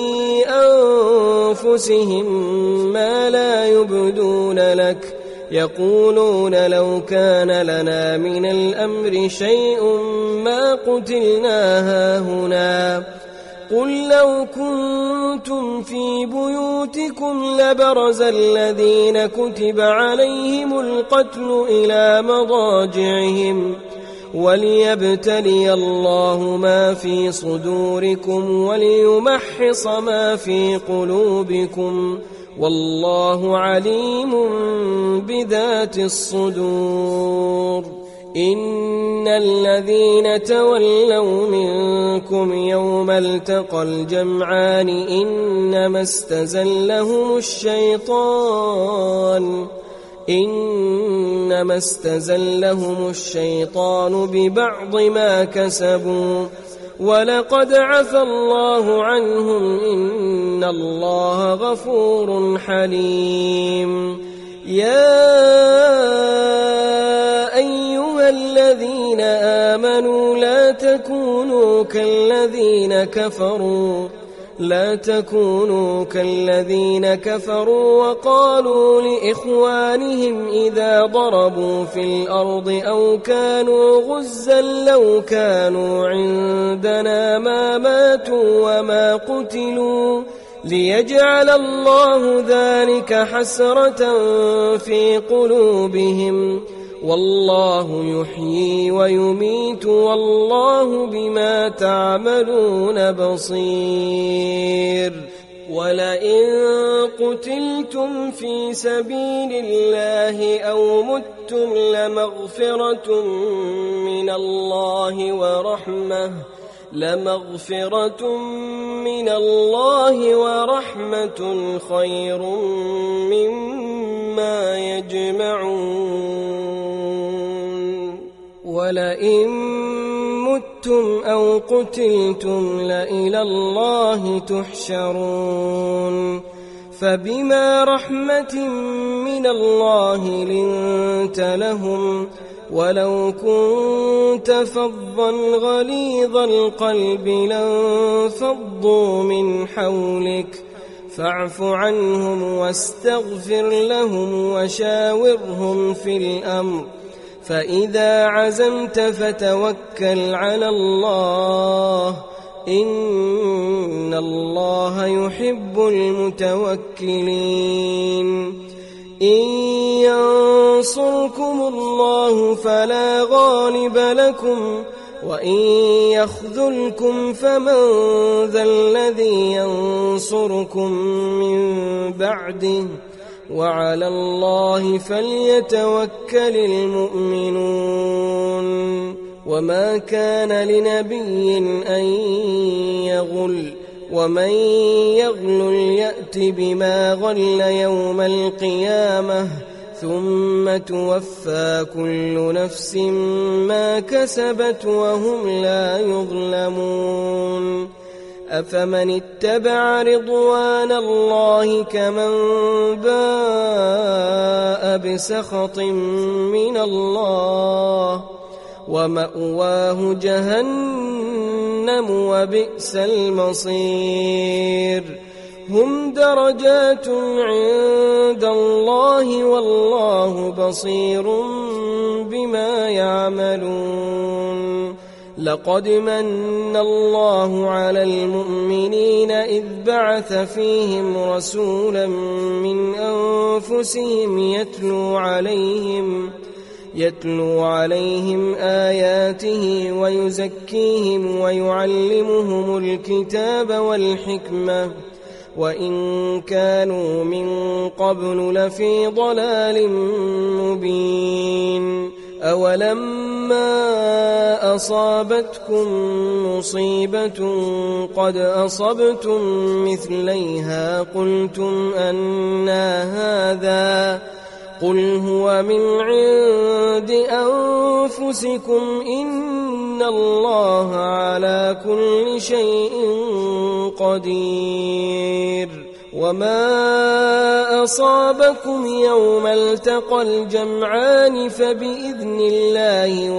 أنفسهم ما لا يبدون لك يقولون لو كان لنا من الأمر شيء ما قتلنا هاهنا قل لو كنتم في بيوتكم لبرز الذين كتب عليهم القتل إلى مضاجعهم وليبتلي الله ما في صدوركم وليمحص ما في قلوبكم والله عليم بذات الصدور إن الذين تولوا منكم يوم التقى الجمعان إنما استزلهم الشيطان ببعض ما كسبوا ولقد عفى الله عنهم إن الله غفور حليم يا أيها الذين آمنوا لا تكونوا كالذين كفروا وقالوا لإخوانهم إذا ضربوا في الأرض أو كانوا غزا لو كانوا عندنا ما ماتوا وما قتلوا ليجعل الله ذلك حسرة في قلوبهم والله يحيي ويميت والله بما تعملون بصير ولئن قتلتم في سبيل الله أو متم لمغفرة من الله ورحمة خير مما يجمعون ولئن متم أو قتلتم لإلى الله تحشرون فبما رحمة من الله لنت لهم ولو كنت فظا غليظ القلب لانفضوا من حولك فاعف عنهم واستغفر لهم وشاورهم في الأمر فإذا عزمت فتوكل على الله إن الله يحب المتوكلين إن ينصركم الله فلا غالب لكم وإن يخذلكم فمن ذا الذي ينصركم من بعده وعلى الله فليتوكل المؤمنون وما كان لنبي أن يغل ومن يغل يأت بما غل يوم القيامة ثم توفى كل نفس ما كسبت وهم لا يظلمون أفمن اتبع رضوان الله كمن باء بسخط من الله ومأواه جهنم وبئس المصير هم درجات عند الله والله بصير بما يعملون لقد من الله على المؤمنين إذ بعث فيهم رسولا من أنفسهم يتلو عليهم آياته ويزكيهم ويعلمهم الكتاب والحكمة وإن كانوا من قبل لفي ضلال مبين أولما أصابتكم مصيبة قد أصبتم مثليها قلتم أنى هذا قل هو من عند أنفسكم إن الله على كل شيء قدير وما أصابكم يوم التقى الجمعان فبإذن الله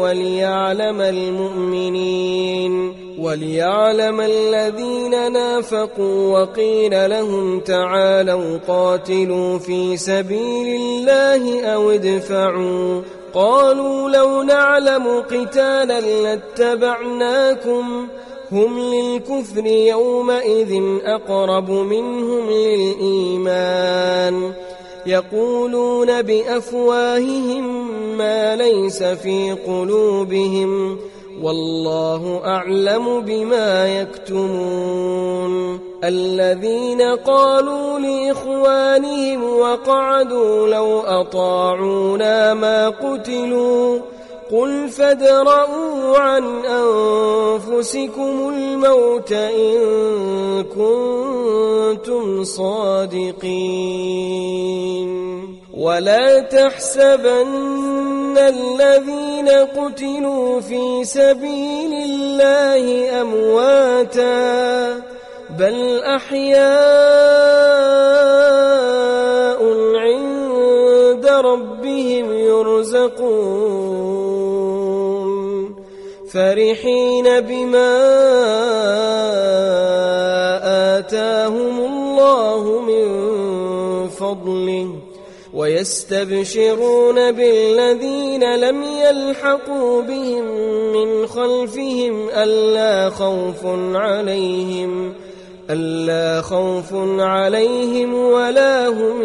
وليعلم الذين نافقوا وقيل لهم تعالوا قاتلوا في سبيل الله أو ادفعوا قالوا لو نعلم قتالا لاتبعناكم هم للكفر يومئذ أقرب منهم للإيمان يقولون بأفواههم ما ليس في قلوبهم والله أعلم بما يكتمون الذين قالوا لإخوانهم وقعدوا لو أطاعونا ما قتلوا قل فادرءوا عن أنفسكم الموت إن كنتم صادقين ولا تحسبن الذين قتلوا في سبيل الله أمواتا بل أحياء عند يرزقون فرحين بما آتاهم الله من فضله ويستبشرون بالذين لم يلحقوا بهم من خلفهم ألا خوف عليهم ولا هم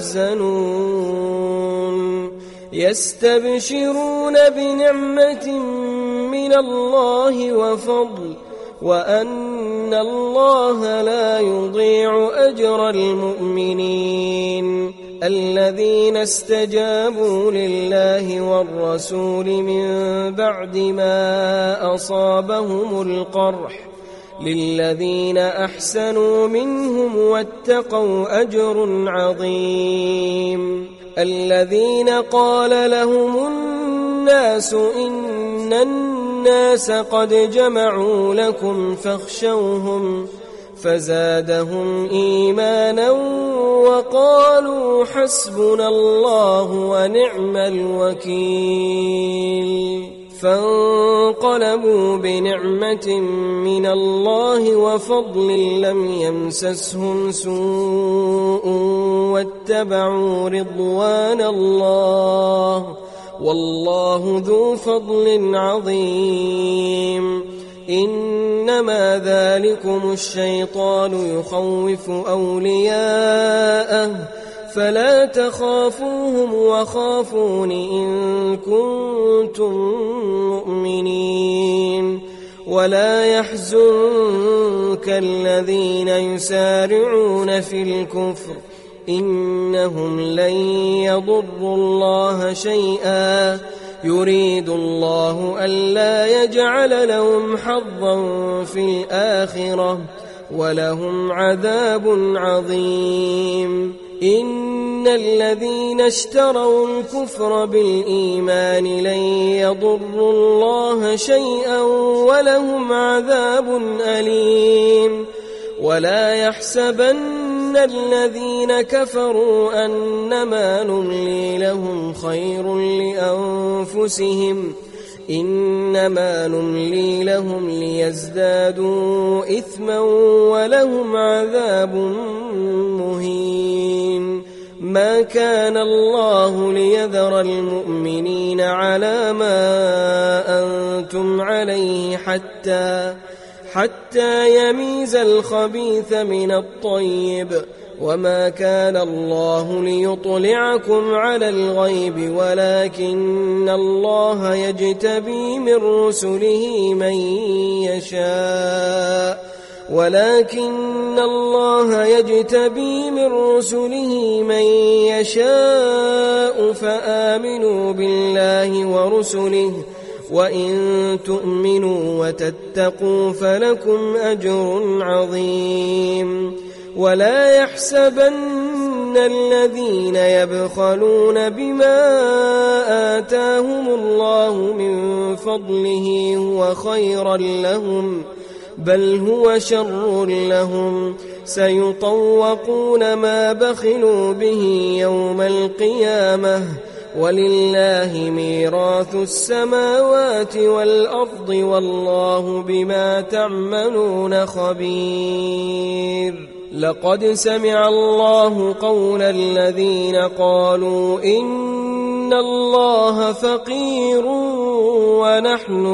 يحزنون يستبشرون بنعمة من الله وفضل وأن الله لا يضيع أجر المؤمنين الذين استجابوا لله والرسول من بعد ما أصابهم القرح للذين أحسنوا منهم واتقوا أجر عظيم الذين قال لهم الناس إن الناس قد جمعوا لكم فاخشوهم فزادهم إيمانا وقالوا حسبنا الله ونعم الوكيل فانقلبوا بنعمة من الله وفضل لم يمسسهم سوء واتبعوا رضوان الله والله ذو فضل عظيم إنما ذلكم الشيطان يخوف أولياءه فلا تخافوهم وخافون إن كنتم مؤمنين ولا يحزنك الذين يسارعون في الكفر إنهم لن يضروا الله شيئا يريد الله ألا يجعل لهم حظا في الآخرة ولهم عذاب عظيم إن الذين اشتروا الكفر بالإيمان لن يضروا الله شيئا ولهم عذاب أليم ولا يحسبن الذين كفروا أنما نملي لهم خير لأنفسهم إنما نملي لهم ليزدادوا إثما ولهم عذاب مهين ما كان الله ليذر المؤمنين على ما أنتم عليه حتى يميز الخبيث من الطيب وما كان الله ليطلعكم على الغيب ولكن الله يجتبي من رسله من يشاء فآمنوا بالله ورسله وإن تؤمنوا وتتقوا فلكم أجر عظيم ولا يحسبن الذين يبخلون بما آتاهم الله من فضله هو خيرا لهم بل هو شر لهم سيطوقون ما بخلوا به يوم القيامة ولله ميراث السماوات والأرض والله بما تعملون خبير لقد سمع الله قول الذين قالوا إن الله فقير ونحن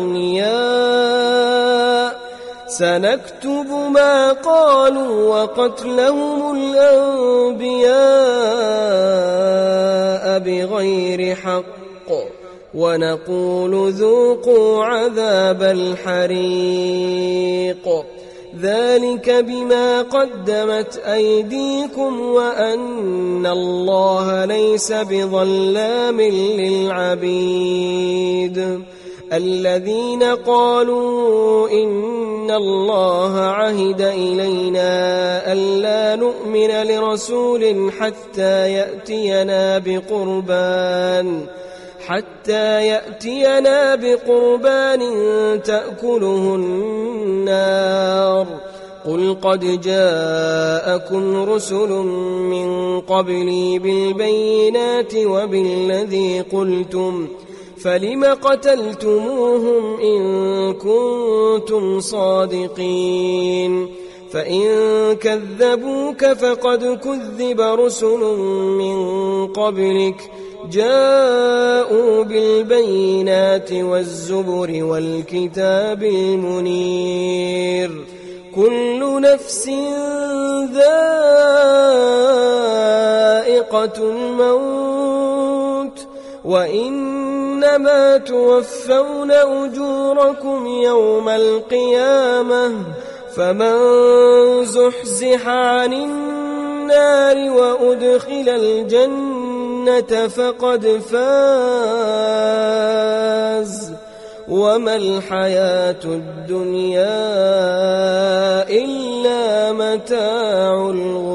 أغنياء سنكتب ما قالوا وقتلهم الأنبياء بغير حق ونقول ذوقوا عذاب الحريق ذلك بما قدمت أيديكم وأن الله ليس بظلام للعبيد الذين قالوا إن الله عهد إلينا ألا نؤمن لرسول حتى يأتينا بقربان تأكله النار قل قد جاءكم رسل من قبلي بالبينات وبالذي قلتم فلم قتلتموهم إن كنتم صادقين فإن كذبوك فقد كذب رسل من قبلك جاءوا بالبينات والزبر والكتاب المنير كل نفس ذائقة الموت وإنما توفون أجوركم يوم القيامة فمن زحزح عن النار وأدخل الجنة فقد فاز وما الحياة الدنيا إلا متاع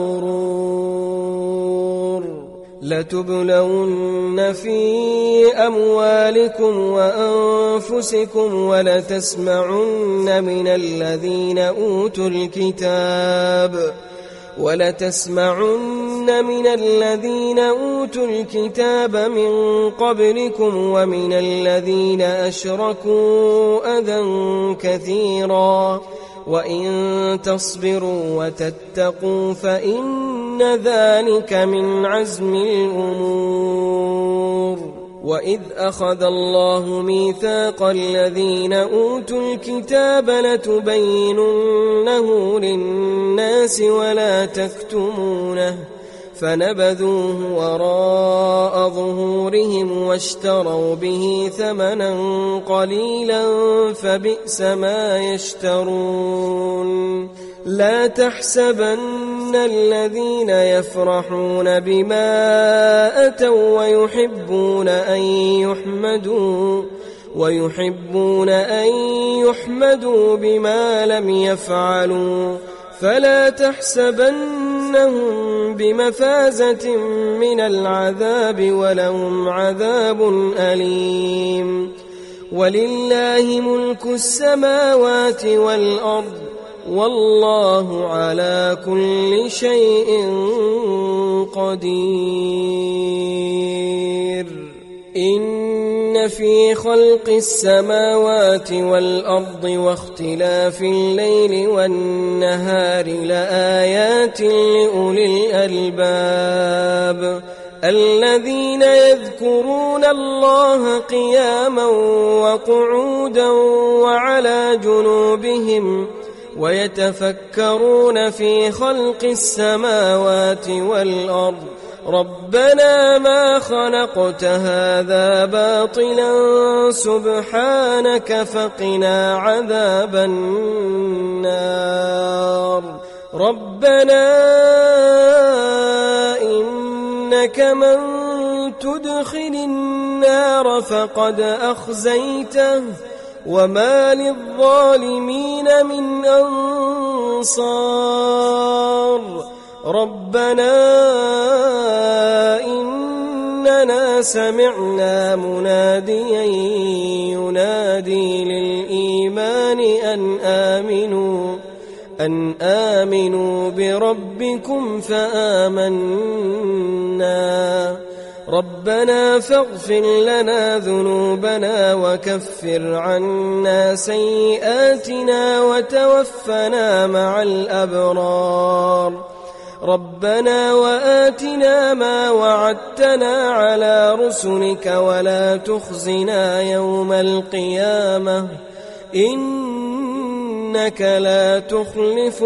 الغرور لتبلون في أموالكم وأنفسكم ولتسمعن من الذين أوتوا الكتاب من قبلكم ومن الذين أشركوا أذى كثيرا وإن تصبروا وتتقوا فإن ذلك من عزم الأمور وإذ أخذ الله ميثاق الذين أوتوا الكتاب لتبيننه للناس ولا تكتمونه فنبذوه وراء ظهورهم واشتروا به ثمنا قليلا فبئس ما يشترون لا تحسبن الذين يفرحون بما أتوا ويحبون أن يحمدوا بما لم يفعلوا فلا تحسبنهم بمفازة من العذاب ولهم عذاب أليم ولله ملك السماوات والأرض والله على كل شيء قدير إن في خلق السماوات والأرض واختلاف الليل والنهار لآيات لأولي الألباب الذين يذكرون الله قياما وقعودا وعلى جنوبهم ويتفكرون في خلق السماوات والأرض ربنا ما خلقت هذا باطلا سبحانك فقنا عذاب النار ربنا إنك من تدخل النار فقد أخزيته وما للظالمين من أنصار ربنا إننا سمعنا مناديا ينادي للإيمان أن آمنوا بربكم فآمنا ربنا فاغفر لنا ذنوبنا وكفر عنا سيئاتنا وتوفنا مع الأبرار ربنا وآتنا ما وعدتنا على رسلك ولا تخزنا يوم القيامة إنك لا تخلف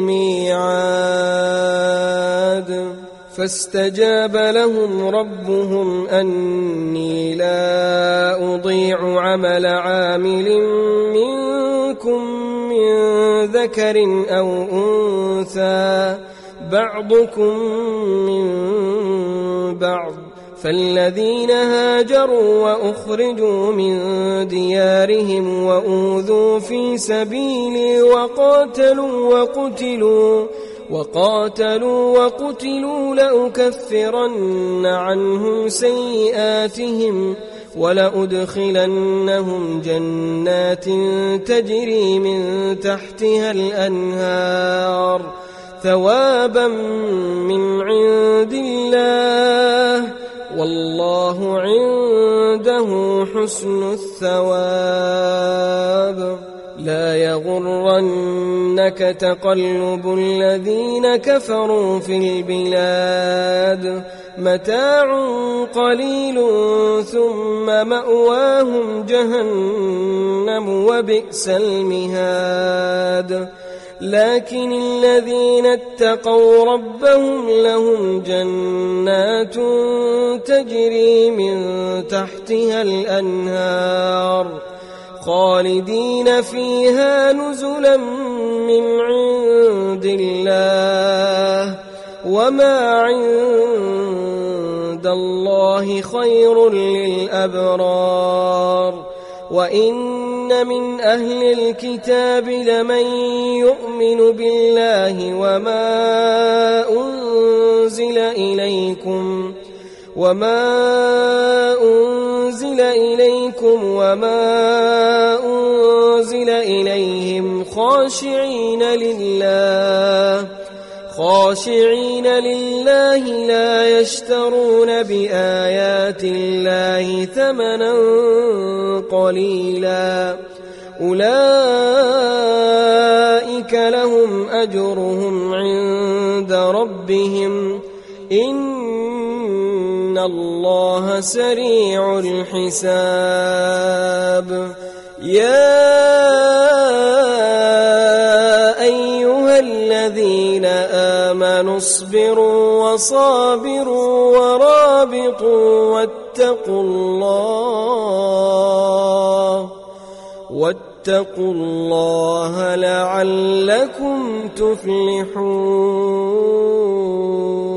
الميعاد فاستجاب لهم ربهم أني لا أضيع عمل عامل منكم من ذكر أو أنثى بعضكم من بعض فالذين هاجروا وأخرجوا من ديارهم وأوذوا في سبيلي وقاتلوا وقتلوا لأكفرن عنهم سيئاتهم ولأدخلنهم جنات تجري من تحتها الأنهار ثوابا من عند الله والله عنده حسن الثواب. لا يغرنك تقلب الذين كفروا في البلاد متاع قليل ثم مأواهم جهنم وبئس المهاد. لكن الذين اتقوا ربهم لهم جنات تجري من تحتها الأنهار خالدين فيها نزلا من عند الله وما عند الله خير للأبرار. وإن من أهل الكتاب لمن يؤمن بالله وما أنزل إليكم وما أنزل إليهم خاشعين لله لا يشترون بآيات الله ثمنا قليلا أولئك لهم أجرهم عند ربهم إن الله سريع الحساب. يا أيها الذين آمنوا اصبروا وصابروا ورابطوا واتقوا الله لعلكم تفلحون.